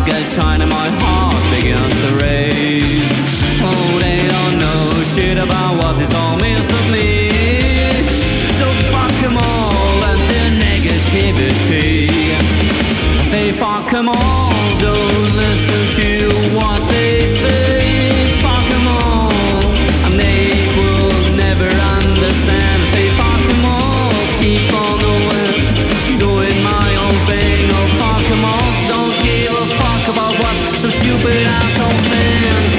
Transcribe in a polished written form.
gets shine and my heart begins to race. Oh, they don't know shit about what this all means to me. So fuck them all and their negativity. I say fuck them all, don't listen to what they say. Fuck them all, and they will never understand. I say fuck them all, keep on doing my own thing. Oh fuck them all, don't give a fuck about what some stupid asshole thinks.